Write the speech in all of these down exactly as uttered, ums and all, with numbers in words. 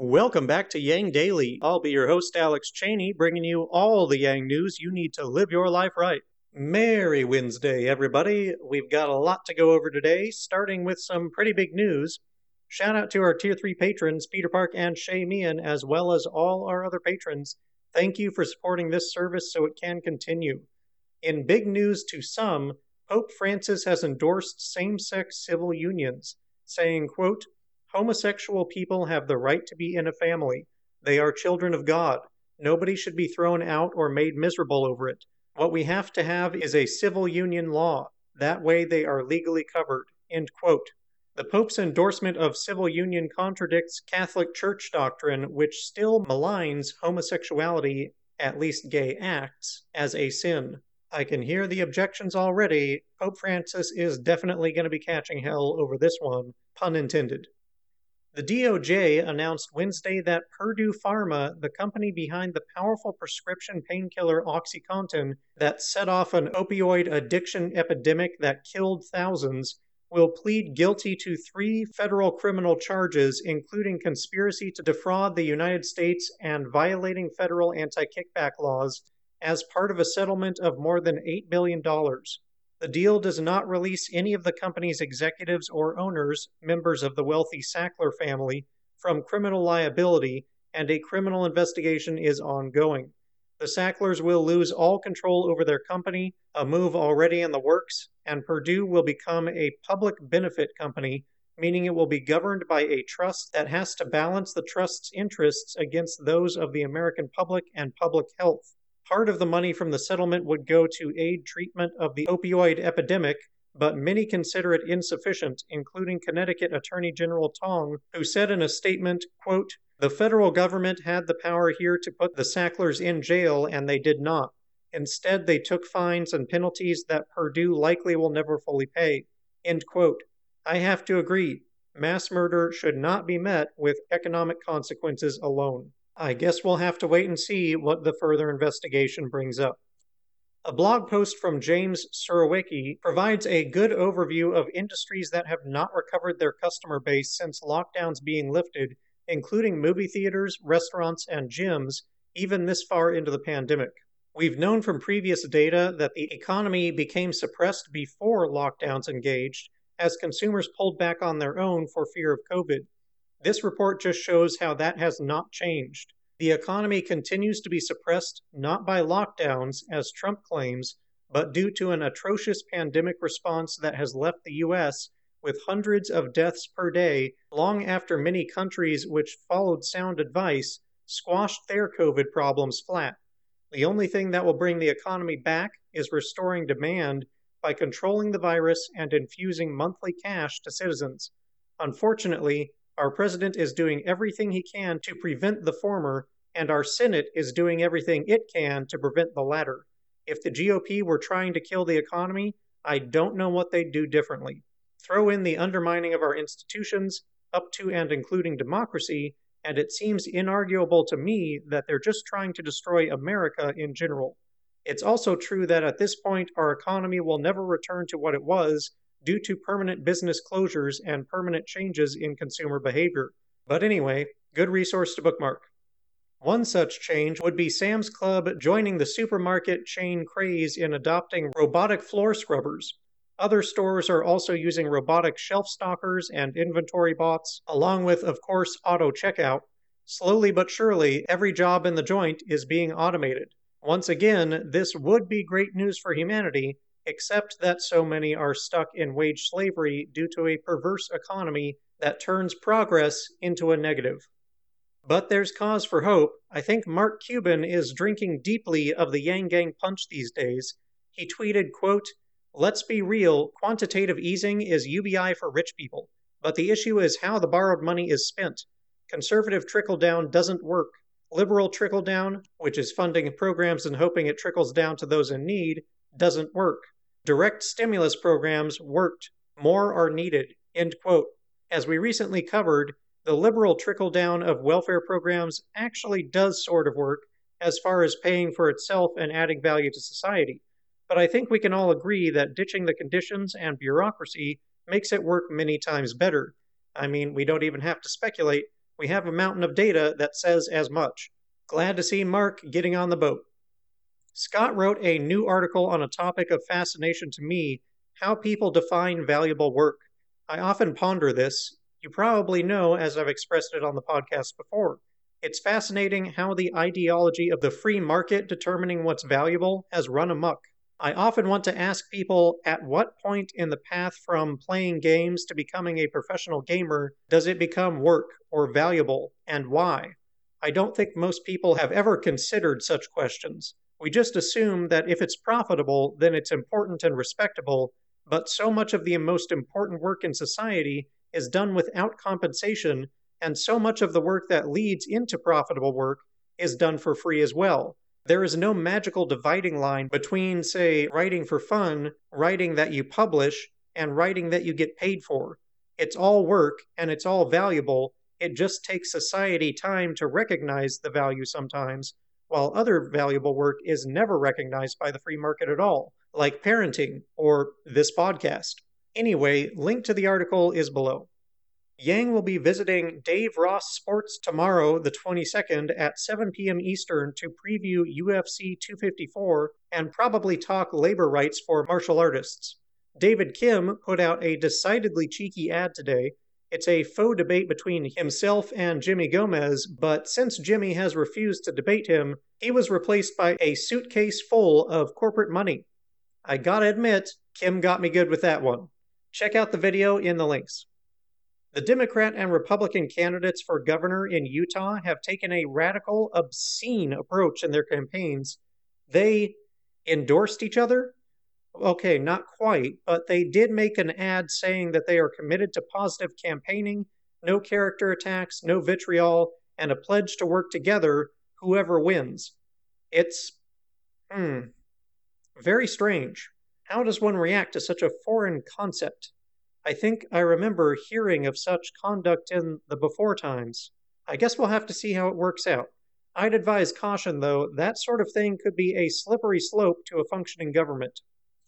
Welcome back to Yang Daily. I'll be your host, Alex Cheney, bringing you all the Yang news you need to live your life right. Merry Wednesday, everybody. We've got a lot to go over today, starting with some pretty big news. Shout out to our Tier three patrons, Peter Park and Shay Meehan, as well as all our other patrons. Thank you for supporting this service so it can continue. In big news to some, Pope Francis has endorsed same-sex civil unions, saying, quote, "Homosexual people have the right to be in a family. They are children of God. Nobody should be thrown out or made miserable over it. What we have to have is a civil union law. That way they are legally covered." End quote. The Pope's endorsement of civil union contradicts Catholic Church doctrine, which still maligns homosexuality, at least gay acts, as a sin. I can hear the objections already. Pope Francis is definitely going to be catching hell over this one, pun intended. The D O J announced Wednesday that Purdue Pharma, the company behind the powerful prescription painkiller OxyContin that set off an opioid addiction epidemic that killed thousands, will plead guilty to three federal criminal charges, including conspiracy to defraud the United States and violating federal anti-kickback laws, as part of a settlement of more than eight billion dollars. The deal does not release any of the company's executives or owners, members of the wealthy Sackler family, from criminal liability, and a criminal investigation is ongoing. The Sacklers will lose all control over their company, a move already in the works, and Purdue will become a public benefit company, meaning it will be governed by a trust that has to balance the trust's interests against those of the American public and public health. Part of the money from the settlement would go to aid treatment of the opioid epidemic, but many consider it insufficient, including Connecticut Attorney General Tong, who said in a statement, quote, "The federal government had the power here to put the Sacklers in jail, and they did not. Instead, they took fines and penalties that Purdue likely will never fully pay." End quote. I have to agree. Mass murder should not be met with economic consequences alone. I guess we'll have to wait and see what the further investigation brings up. A blog post from James Surowiecki provides a good overview of industries that have not recovered their customer base since lockdowns being lifted, including movie theaters, restaurants, and gyms, even this far into the pandemic. We've known from previous data that the economy became suppressed before lockdowns engaged, as consumers pulled back on their own for fear of COVID. This report just shows how that has not changed. The economy continues to be suppressed not by lockdowns, as Trump claims, but due to an atrocious pandemic response that has left the U S with hundreds of deaths per day, long after many countries which followed sound advice squashed their COVID problems flat. The only thing that will bring the economy back is restoring demand by controlling the virus and infusing monthly cash to citizens. Unfortunately, our president is doing everything he can to prevent the former, and our Senate is doing everything it can to prevent the latter. If the G O P were trying to kill the economy, I don't know what they'd do differently. Throw in the undermining of our institutions, up to and including democracy, and it seems inarguable to me that they're just trying to destroy America in general. It's also true that at this point, our economy will never return to what it was, due to permanent business closures and permanent changes in consumer behavior. But anyway, good resource to bookmark. One such change would be Sam's Club joining the supermarket chain craze in adopting robotic floor scrubbers. Other stores are also using robotic shelf stockers and inventory bots, along with, of course, auto checkout. Slowly but surely, every job in the joint is being automated. Once again, this would be great news for humanity, except that so many are stuck in wage slavery due to a perverse economy that turns progress into a negative. But there's cause for hope. I think Mark Cuban is drinking deeply of the Yang Gang punch these days. He tweeted, quote, "Let's be real, quantitative easing is U B I for rich people, but the issue is how the borrowed money is spent. Conservative trickle-down doesn't work. Liberal trickle-down, which is funding programs and hoping it trickles down to those in need, doesn't work. Direct stimulus programs worked. More are needed." End quote. As we recently covered, the liberal trickle-down of welfare programs actually does sort of work as far as paying for itself and adding value to society. But I think we can all agree that ditching the conditions and bureaucracy makes it work many times better. I mean, we don't even have to speculate. We have a mountain of data that says as much. Glad to see Mark getting on the boat. Scott wrote a new article on a topic of fascination to me, how people define valuable work. I often ponder this. You probably know, as I've expressed it on the podcast before. It's fascinating how the ideology of the free market determining what's valuable has run amok. I often want to ask people, at what point in the path from playing games to becoming a professional gamer does it become work or valuable, and why? I don't think most people have ever considered such questions. We just assume that if it's profitable, then it's important and respectable, but so much of the most important work in society is done without compensation, and so much of the work that leads into profitable work is done for free as well. There is no magical dividing line between, say, writing for fun, writing that you publish, and writing that you get paid for. It's all work, and it's all valuable. It just takes society time to recognize the value sometimes, while other valuable work is never recognized by the free market at all, like parenting or this podcast. Anyway, link to the article is below. Yang will be visiting Dave Ross Sports tomorrow, the twenty-second, at seven p.m. Eastern to preview U F C two fifty-four and probably talk labor rights for martial artists. David Kim put out a decidedly cheeky ad today. It's a faux debate between himself and Jimmy Gomez, but since Jimmy has refused to debate him, he was replaced by a suitcase full of corporate money. I gotta admit, Kim got me good with that one. Check out the video in the links. The Democrat and Republican candidates for governor in Utah have taken a radical, obscene approach in their campaigns. They endorsed each other? Okay, not quite, but they did make an ad saying that they are committed to positive campaigning, no character attacks, no vitriol, and a pledge to work together, whoever wins. It's, hmm, very strange. How does one react to such a foreign concept? I think I remember hearing of such conduct in the before times. I guess we'll have to see how it works out. I'd advise caution, though. That sort of thing could be a slippery slope to a functioning government.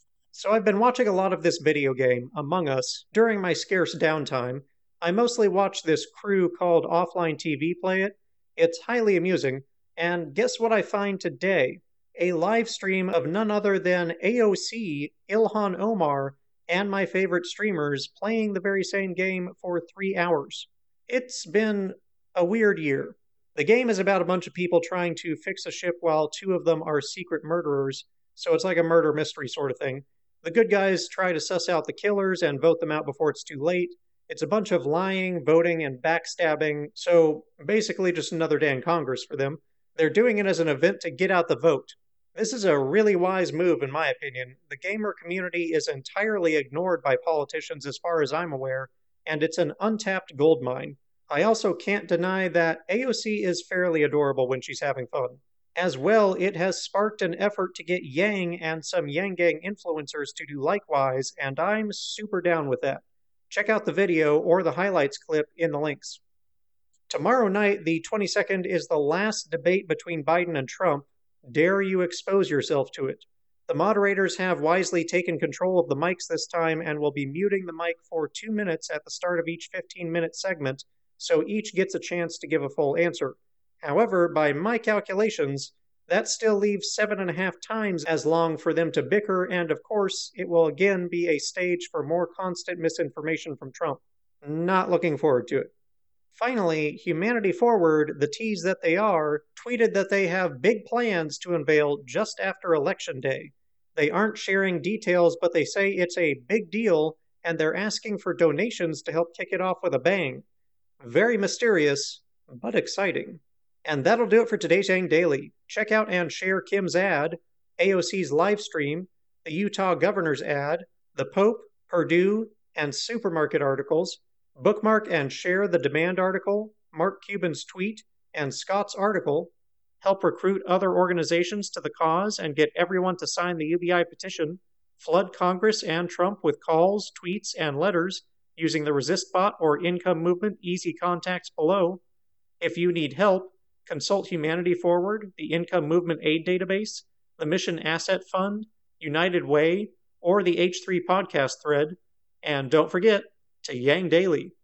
So I've been watching a lot of this video game, Among Us, during my scarce downtime. I mostly watch this crew called Offline T V play it. It's highly amusing, and guess what I find today? A live stream of none other than A O C, Ilhan Omar, and my favorite streamers playing the very same game for three hours. It's been a weird year. The game is about a bunch of people trying to fix a ship while two of them are secret murderers, so it's like a murder mystery sort of thing. The good guys try to suss out the killers and vote them out before it's too late. It's a bunch of lying, voting, and backstabbing, so basically just another day in Congress for them. They're doing it as an event to get out the vote. This is a really wise move, in my opinion. The gamer community is entirely ignored by politicians as far as I'm aware, and it's an untapped goldmine. I also can't deny that A O C is fairly adorable when she's having fun. As well, it has sparked an effort to get Yang and some Yang Gang influencers to do likewise, and I'm super down with that. Check out the video or the highlights clip in the links. Tomorrow night, the twenty-second, is the last debate between Biden and Trump. Dare you expose yourself to it? The moderators have wisely taken control of the mics this time and will be muting the mic for two minutes at the start of each fifteen-minute segment, so each gets a chance to give a full answer. However, by my calculations, that still leaves seven and a half times as long for them to bicker, and of course, it will again be a stage for more constant misinformation from Trump. Not looking forward to it. Finally, Humanity Forward, the tease that they are, tweeted that they have big plans to unveil just after Election Day. They aren't sharing details, but they say it's a big deal, and they're asking for donations to help kick it off with a bang. Very mysterious, but exciting. And that'll do it for today's Yang Daily. Check out and share Kim's ad, A O C's live stream, the Utah governor's ad, the Pope, Purdue, and supermarket articles. Bookmark and share the Demand article, Mark Cuban's tweet, and Scott's article. Help recruit other organizations to the cause and get everyone to sign the U B I petition. Flood Congress and Trump with calls, tweets, and letters using the ResistBot or Income Movement easy contacts below. If you need help, consult Humanity Forward, the Income Movement Aid Database, the Mission Asset Fund, United Way, or the H three podcast thread. And don't forget to Yang Daily.